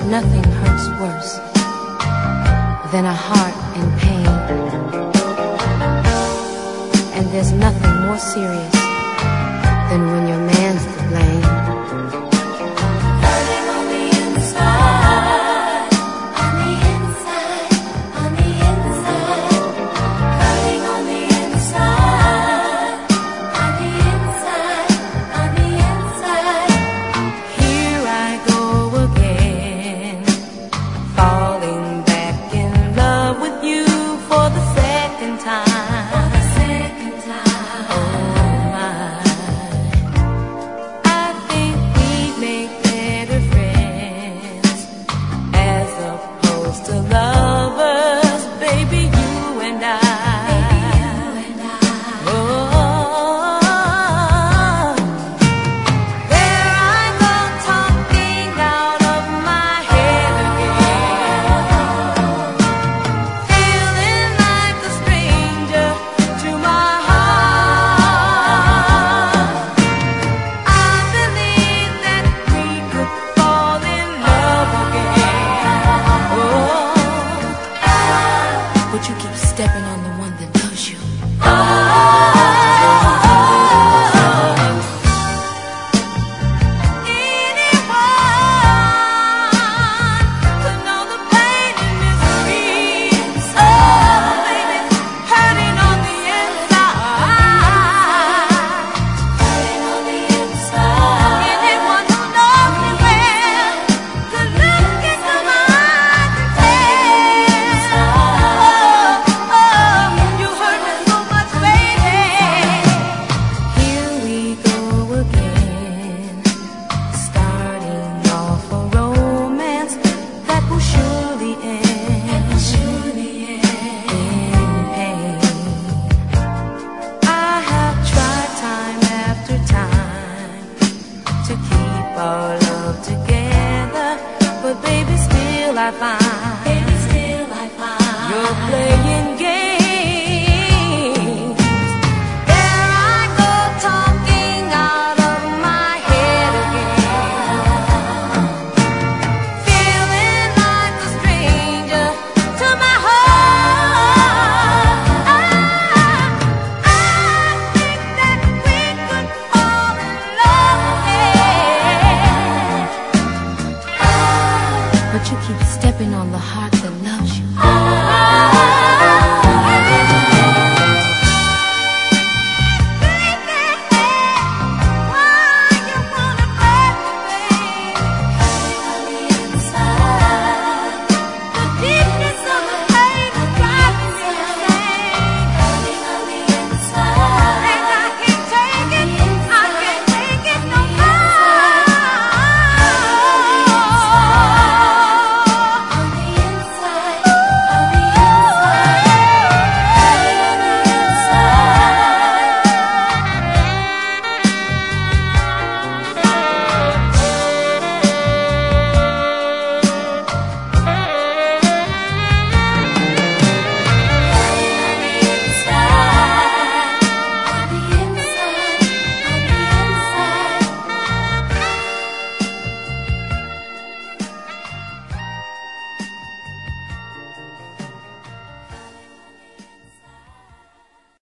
nothing hurts worse than a heart in pain. And there's nothing more serious than when your man's to blame. Hurting on the inside, on the inside, on the inside. Hurting on the inside, on the inside, on the inside. Here I go again, falling back in love with you for the second time. For the second time. Oh my, I think we'd make better friends as opposed to lovers, baby, you and I. Oh, there I go talking out of my head again, feeling like a stranger to my heart. I believe that we could fall in love again. Oh, but you keep stepping on the one that loves you. Anyone could know the pain and misery. Oh, baby, hurting on the inside. Hurting on the inside. Anyone who knows me well could look into my eyes and say, oh, you hurt me so much, baby. Here we go again, starting off a romance that will surely end in pain. I have tried time after time to keep our love together, but baby, still I find Baby, still I find you're playing